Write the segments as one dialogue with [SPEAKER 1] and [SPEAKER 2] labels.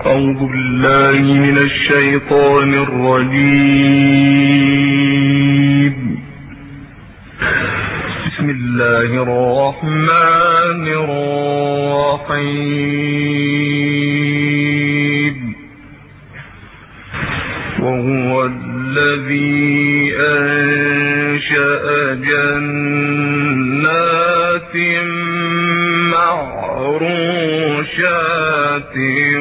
[SPEAKER 1] أعوذ بالله من الشيطان الرجيم. بسم الله الرحمن الرحيم. وهو الذي أنشأ جنات معروشات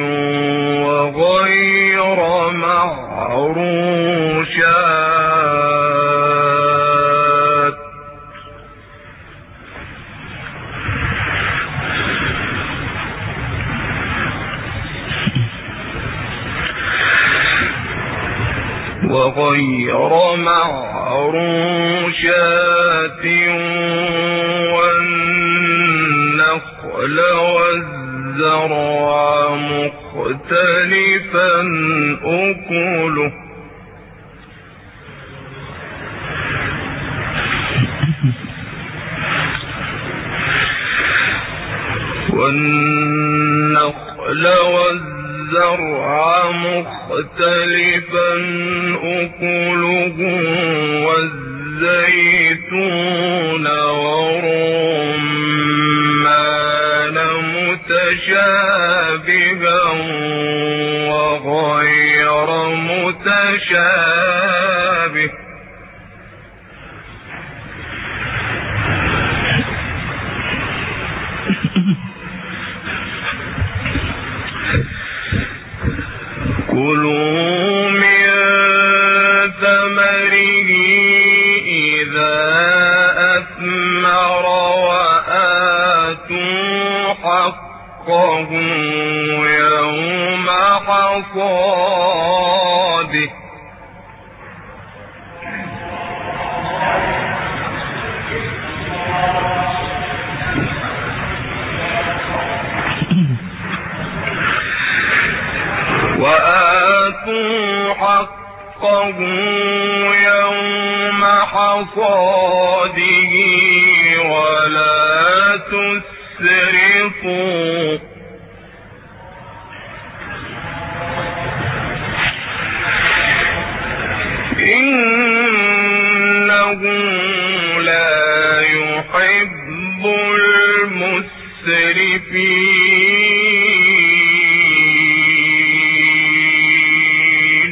[SPEAKER 1] وغير معروشات والنخل والزرع مختلفا أكله والزيتون والرمان متشابها وغير متشابه كلوا من ثمره إذا أثمر وآتوا حقه يوم حصاده يوم حصاده ولا تسرفوا إنه لا يحب المسرفين.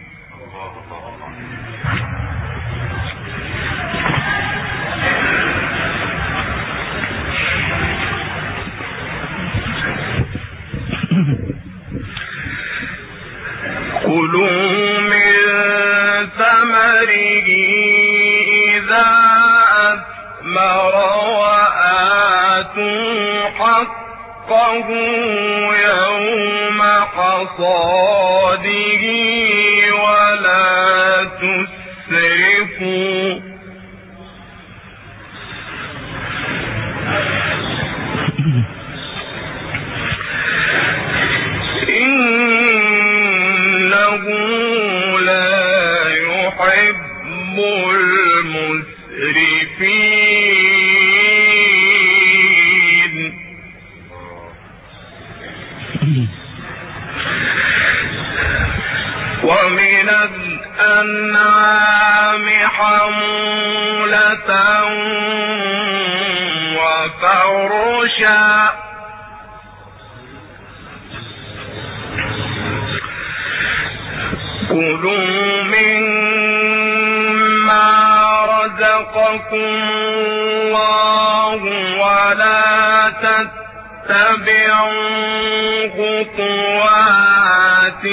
[SPEAKER 1] كلوا من ثمره إذا أثمر وآتوا حقه يوم حصاده ولا تسرفوا إنه لا يحب المسرفين. ومن الأنعام حمولة وفرشا كلوا مما رزقكم الله ولا تتبعوا خطوات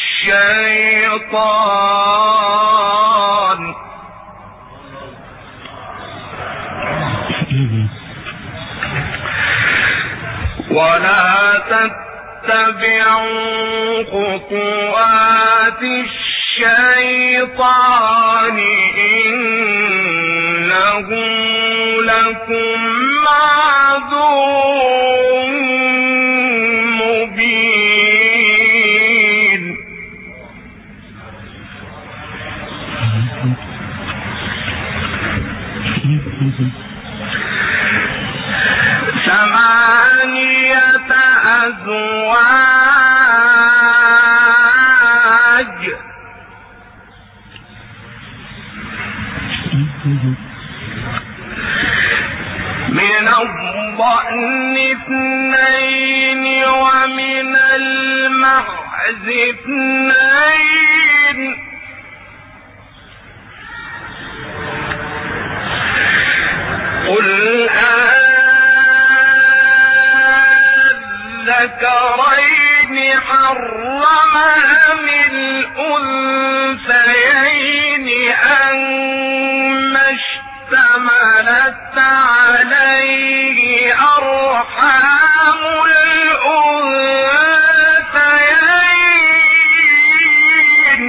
[SPEAKER 1] الشيطان إنه لكم عدو مبين. ثمانية أزواج من الضأن 2 ومن المعز 2. قل الذكرين حرم أم الأنثيين أما اشتملت عليه أرحام الأنثيين.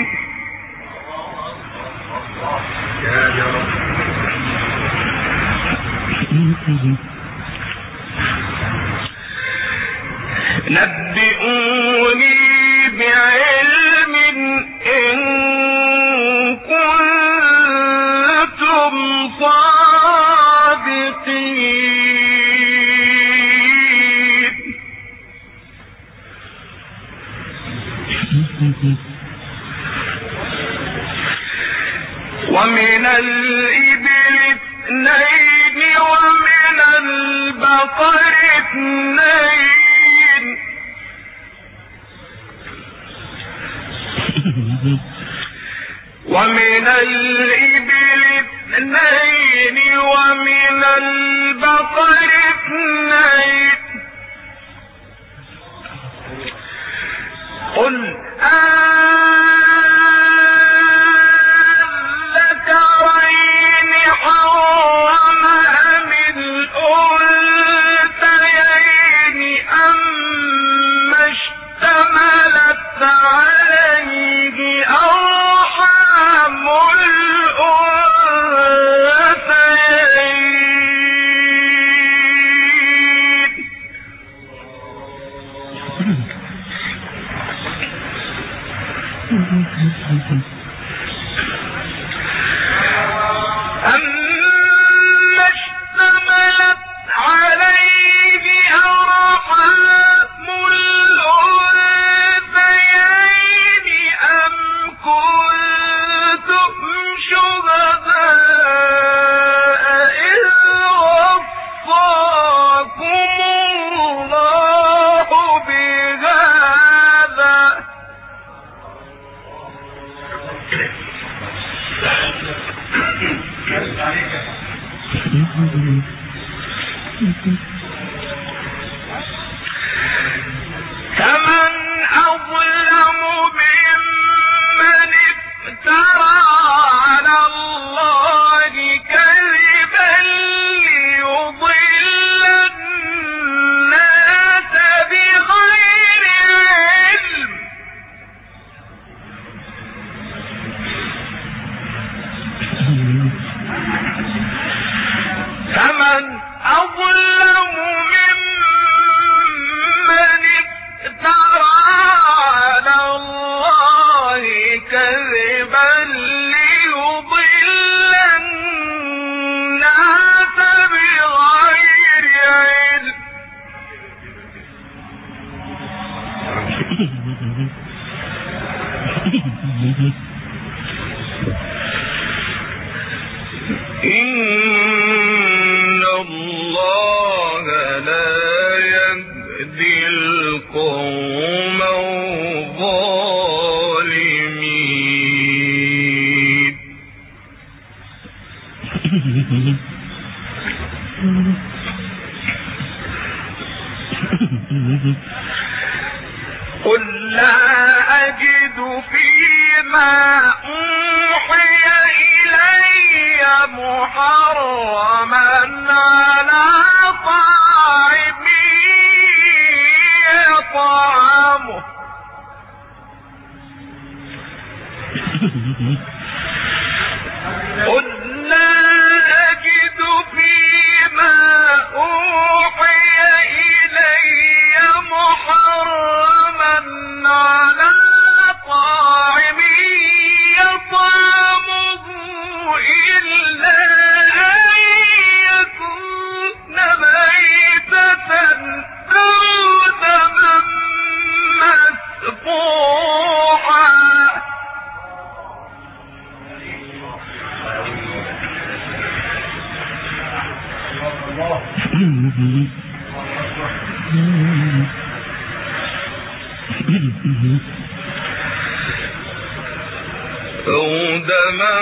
[SPEAKER 1] نبئوني بعلم إن كنتم صادقين. ومن الإبل 2 ومن البقر 2. ومن الإبل 2 ومن البقر 2. قل الذكرين حرم أم الأنثيين أما اشتملت عليه أرحام الأنثيين. أما اشتملت عليه أرحام الأنثيين أم كنتم شهداء إذ وصاكم الله بهذا. فمن أظلم ممن افترى على الله كذبا ليضل الناس بغير علم. فمن أظلم ممن افترى على الله كذبا ليضل الناس بغير علم. إن الله لا يهدي القوم الظالمين. قل لا أجد فيما أوحي إلي محرما على طاعم يطعمه قل لا أجد فيما أوحي إلي محرما على طاعم يطعمه إلا أن يكون ميتة أو دما مسفوحا أو دما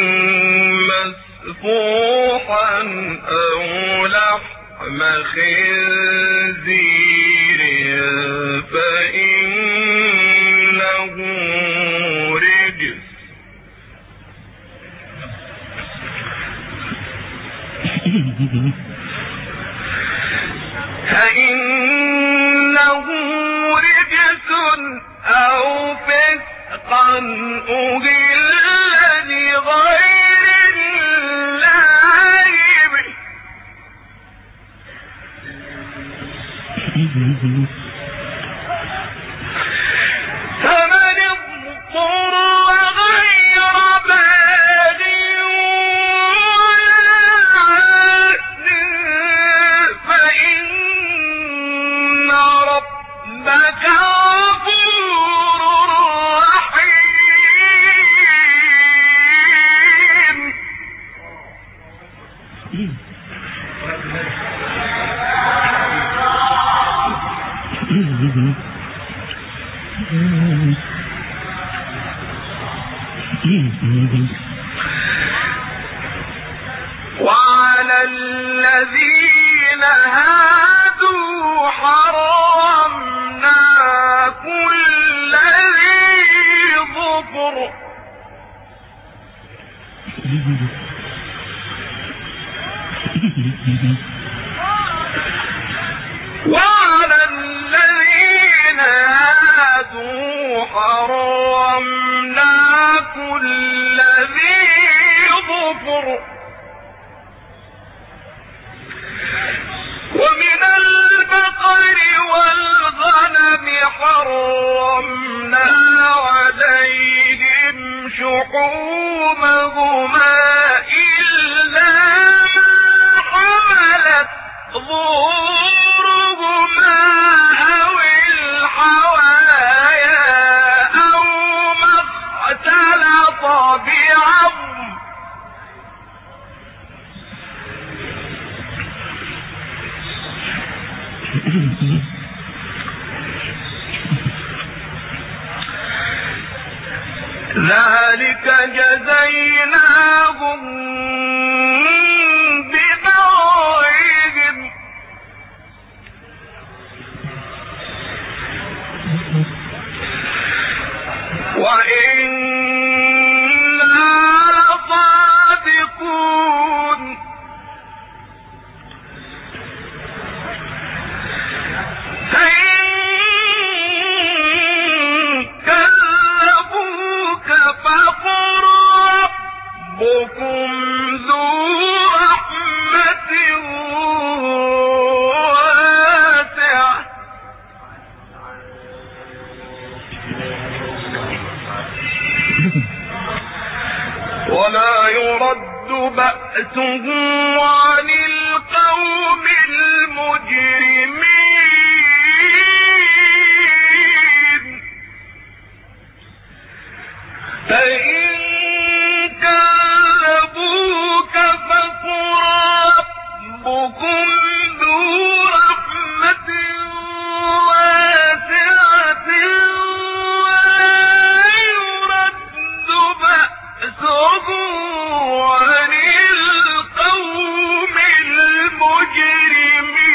[SPEAKER 1] مسفوحا أو لحم خنزير فإنه رجس أو فسقا أهل لغير الله به فمن اضطر غير باغ ولا عاد فإن ربك غفور رحيم. وعلى الذين هادوا حرمنا كل ذي ظفر وعلى الذين هادوا حرمنا كل ذي ظفر ومن البقر والغنم حرمنا عليهم شحومهما إلا ما حملت ظهورهما أو الحوايا أو ما اختلط بعظم ذلك جزيناهم ببغيهم وإنا لصادقون فإن كذبوك فقل ربكم ذو رحمة واسعة ولا يرد بأسه عن القوم المجرمين فإن كذبوك فقل ربكم ذو رحمة واسعة ولا يرد بأسه عن القوم المجرمين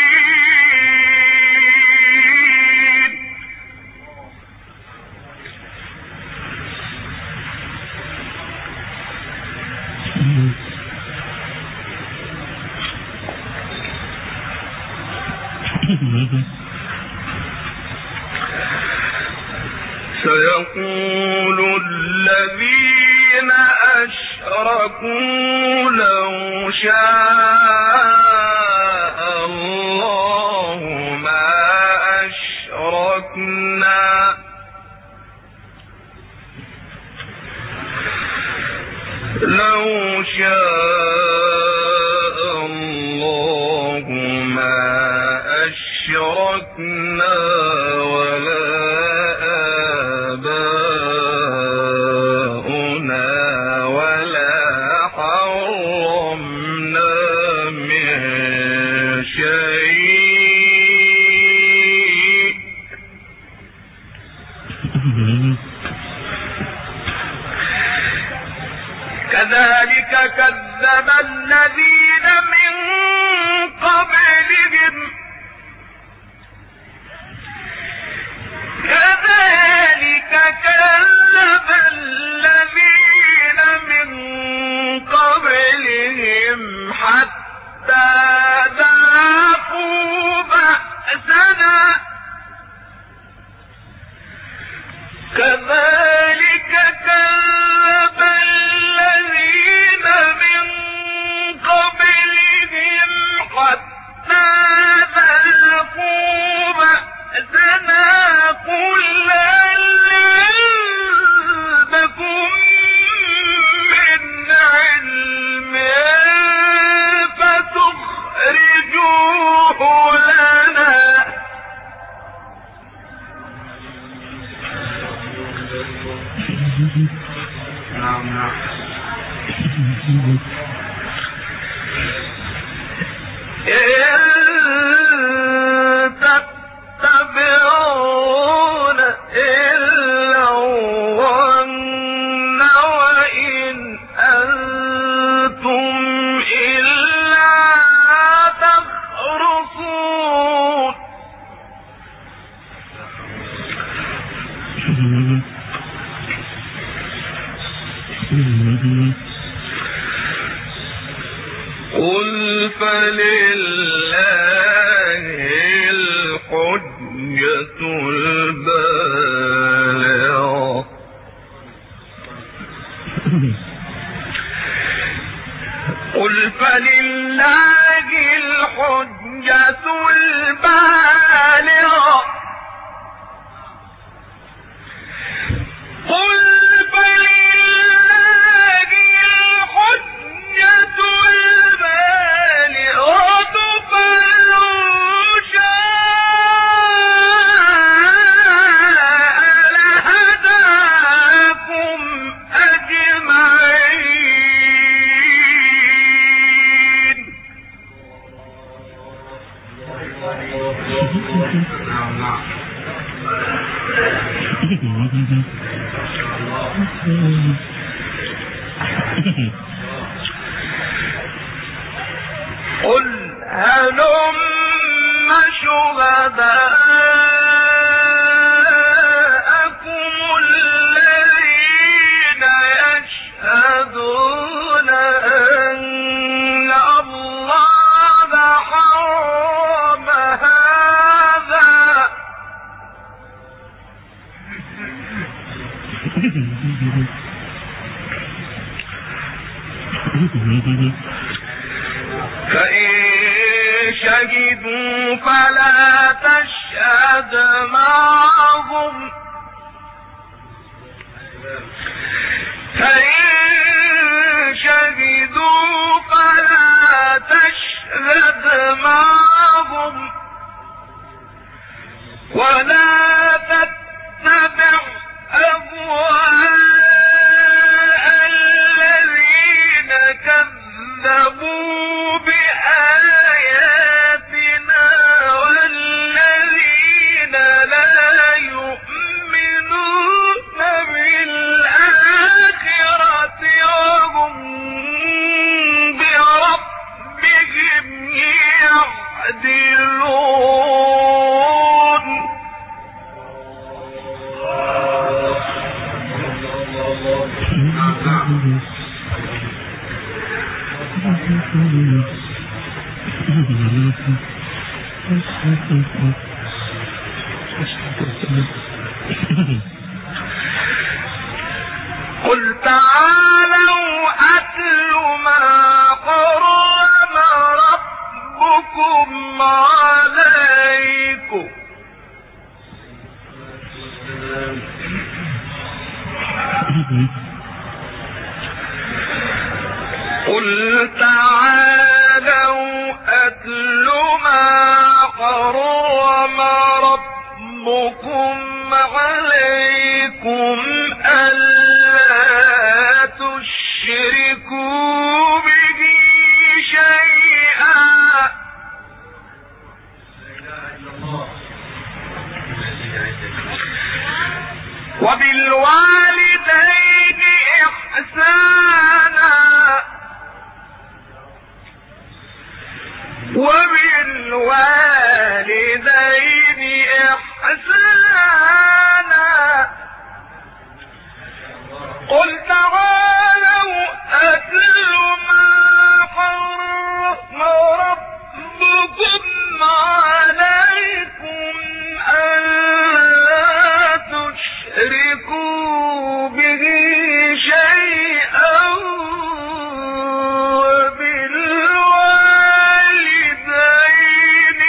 [SPEAKER 1] سيقول الذين أشركوا لو شاء الله ما أشركنا لو شاء الله ما أشركنا ولا آباؤنا ولا حرمنا من شيء كذلك كذب الذين من قبلهم كذلك كذب الذين من قبلهم حتى ذاقوا بأسنا كذلك كذب الذين من قبلهم حتى ذاقوا بأسنا قل هل عندكم من علم فتخرجوه لنا إن تتبعون إلا الظن وإن أنتم إلا تخرصون قل فلله الحجة البالغة قل فلله الحجة البالغة قل فلله الحجة البالغة فلو شاء لهداكم أجمعين قل هلم شهداءكم الذين يشهدون أن الله حرم هذا فإن شهدوا فلا تشهد معهم فإن شهدوا فلا تشهد معهم ولا تتبع أهواء الذين كذبوا بآياتنا والذين لا يؤمنون بالآخرة وهم بربهم يعدلون قل تعالوا أتل ما حرم ربكم عليكم قل تعالوا أتل ما حرم ربكم عليكم ألا تشركوا به شيئا وبالوالدين إحسانا وبالوالدين إحسانا قل تعالوا أتل ما حرم ربكم عليكم ألا تشركوا به شيئا وبالوالدين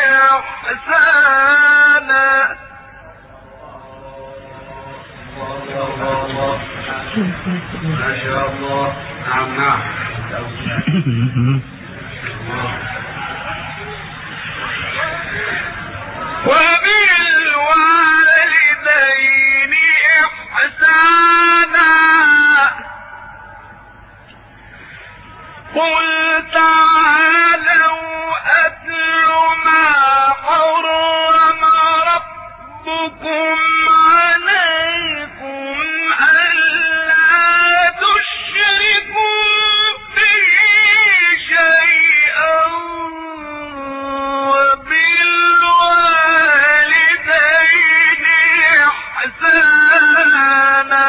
[SPEAKER 1] إحسانا.
[SPEAKER 2] ما شاء الله. نعم
[SPEAKER 1] وبالوالدين إحسانا قل تعالوا أتل ما حرم ربكم عليكم ألا تشركوا به شيئا وبالوالدين إحسانا.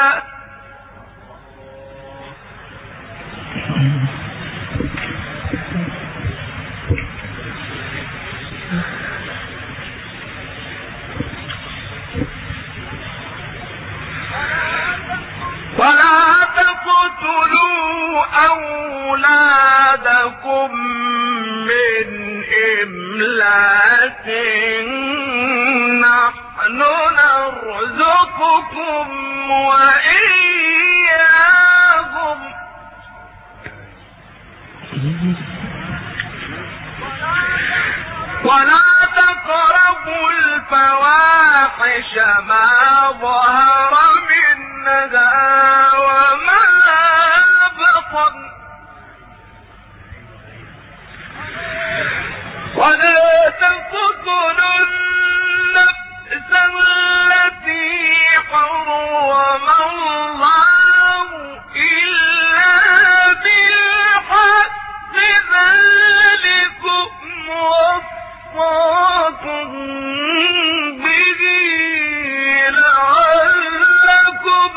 [SPEAKER 1] ولا تقتلوا أولادكم من إملاق نحن نرزقكم وإياهم ولا تقربوا الفواحش ما ظهر منها وما بطن ولا تقتلوا النفس التي حرم الله إلا بالحق ذلكم وصاكم به لعلكم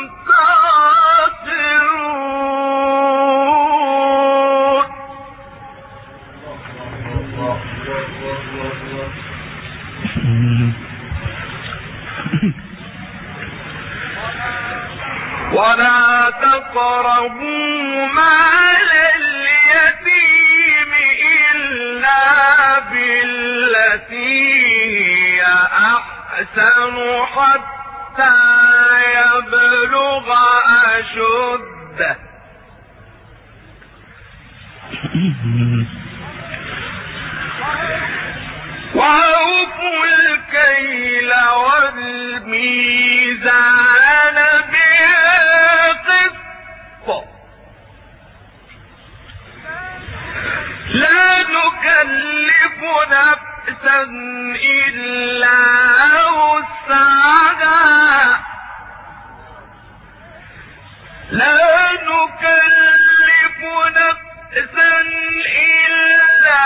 [SPEAKER 1] تعقلون. ولا تقربوا مال اليتيم إلا بالتي هي أحسن حتى يبلغ أشده وأوفوا الكيل والميزان بالقسط لا نكلف نفسا إلا وسعها لا نكلف نفسا إلا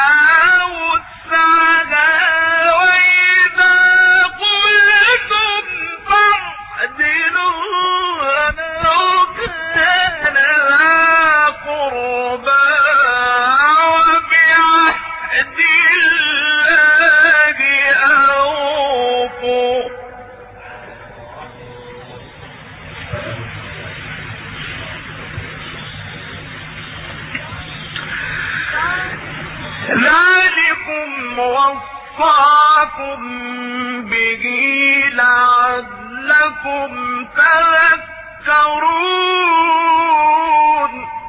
[SPEAKER 1] وسعها وإذا قلتم فاعدلوا ولو كان ذا قربى وبعهد الله أوفوا ذلكم وصاكم به لعلكم تذكرون.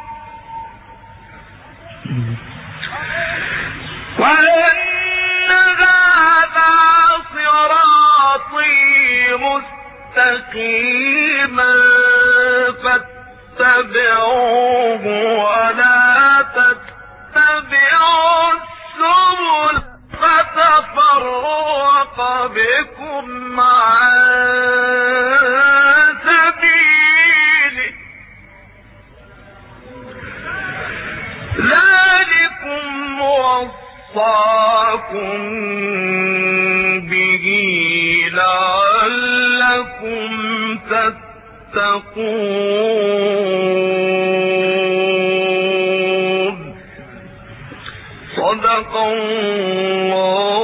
[SPEAKER 1] وأن هذا صراطي مستقيما فاتبعوه ولا تتبعوا السبل فتفرق بكم عن وصاكم به لعلكم تتقون. صدق الله